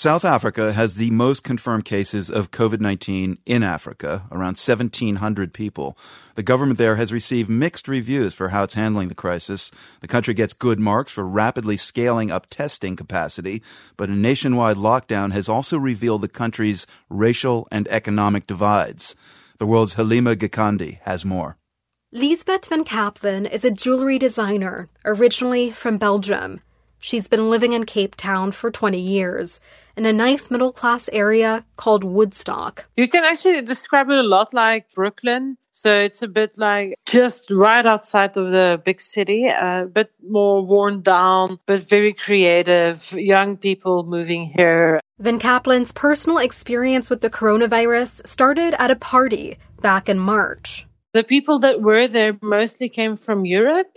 South Africa has the most confirmed cases of COVID-19 in Africa, around 1,700 people. The government there has received mixed reviews for how it's handling the crisis. The country gets good marks for rapidly scaling up testing capacity, but a nationwide lockdown has also revealed the country's racial and economic divides. The world's Halima Gikandi has more. Liesbeth van Kaplan is a jewelry designer, originally from Belgium. She's been living in Cape Town for 20 years, in a nice middle-class area called Woodstock. You can actually describe it a lot like Brooklyn. So it's a bit like just right outside of the big city, a bit more worn down, but very creative, young people moving here. Van Kaplan's personal experience with the coronavirus started at a party back in March. The people that were there mostly came from Europe,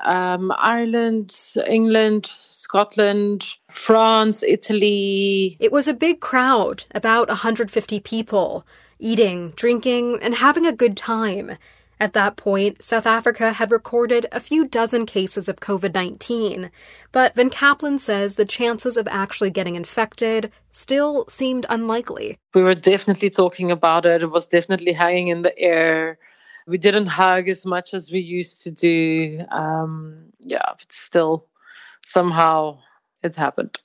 Ireland, England, Scotland, France, Italy. It was a big crowd, about 150 people, eating, drinking, and having a good time. At that point, South Africa had recorded a few dozen cases of COVID-19, but Van Kaplan says the chances of actually getting infected still seemed unlikely. We were definitely talking about it. It was definitely hanging in the air. We didn't hug as much as we used to do. But still, somehow it happened.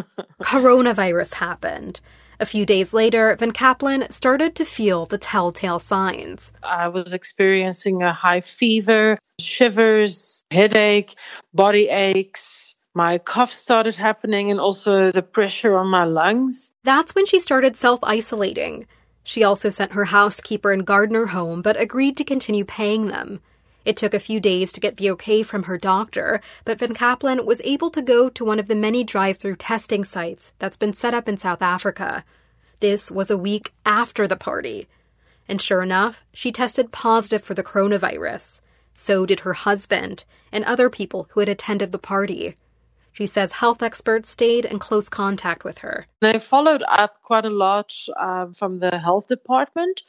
Coronavirus happened. A few days later, Van Kaplan started to feel the telltale signs. I was experiencing a high fever, shivers, headache, body aches. My cough started happening and also the pressure on my lungs. That's when she started self-isolating. She also sent her housekeeper and gardener home, but agreed to continue paying them. It took a few days to get the okay from her doctor, but Van Kaplan was able to go to one of the many drive-through testing sites that's been set up in South Africa. This was a week after the party. And sure enough, she tested positive for the coronavirus. So did her husband and other people who had attended the party. She says health experts stayed in close contact with her. They followed up quite a lot from the health department.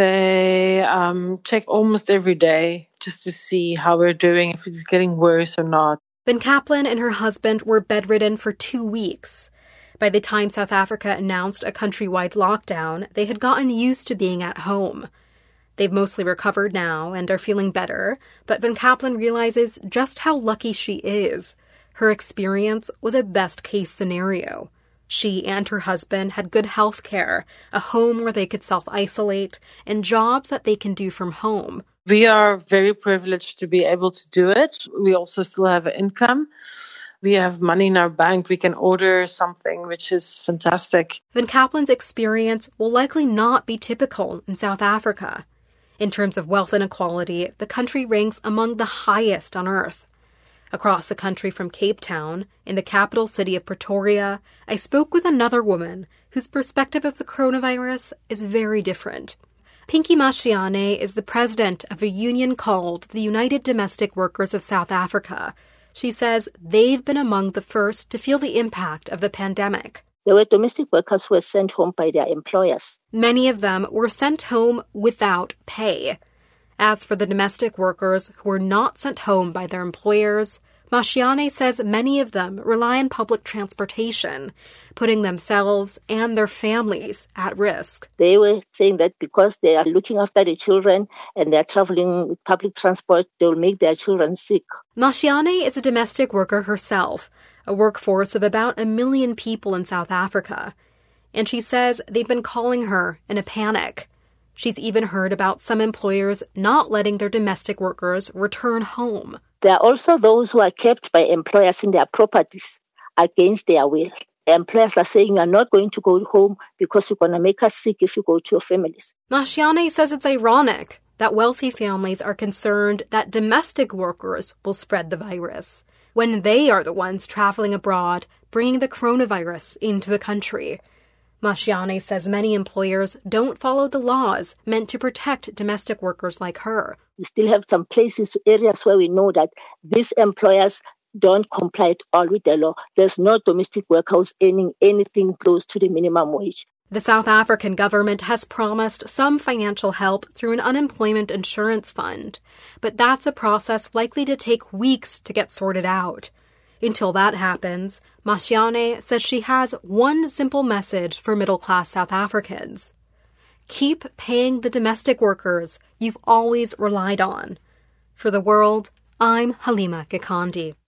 They check almost every day just to see how we're doing, if it's getting worse or not. Van Kaplan and her husband were bedridden for 2 weeks. By the time South Africa announced a countrywide lockdown, they had gotten used to being at home. They've mostly recovered now and are feeling better, but Van Kaplan realizes just how lucky she is. Her experience was a best-case scenario. She and her husband had good health care, a home where they could self-isolate, and jobs that they can do from home. We are very privileged to be able to do it. We also still have an income. We have money in our bank. We can order something, which is fantastic. Van Kaplan's experience will likely not be typical in South Africa. In terms of wealth inequality, the country ranks among the highest on earth. Across the country from Cape Town, in the capital city of Pretoria, I spoke with another woman whose perspective of the coronavirus is very different. Pinky Mashiane is the president of a union called the United Domestic Workers of South Africa. She says they've been among the first to feel the impact of the pandemic. There were domestic workers who were sent home by their employers. Many of them were sent home without pay. As for the domestic workers who were not sent home by their employers, Mashiane says many of them rely on public transportation, putting themselves and their families at risk. They were saying that because they are looking after the children and they're traveling with public transport, they'll make their children sick. Mashiane is a domestic worker herself, a workforce of about 1 million people in South Africa. And she says they've been calling her in a panic. She's even heard about some employers not letting their domestic workers return home. There are also those who are kept by employers in their properties against their will. Employers are saying you're not going to go home because you're going to make us sick if you go to your families. Mashiane says it's ironic that wealthy families are concerned that domestic workers will spread the virus when they are the ones traveling abroad, bringing the coronavirus into the country. Mashiane says many employers don't follow the laws meant to protect domestic workers like her. We still have some places, areas where we know that these employers don't comply at all with the law. There's no domestic workers earning anything close to the minimum wage. The South African government has promised some financial help through an unemployment insurance fund, but that's a process likely to take weeks to get sorted out. Until that happens, Mashiane says she has one simple message for middle-class South Africans. Keep paying the domestic workers you've always relied on. For The World, I'm Halima Gikandi.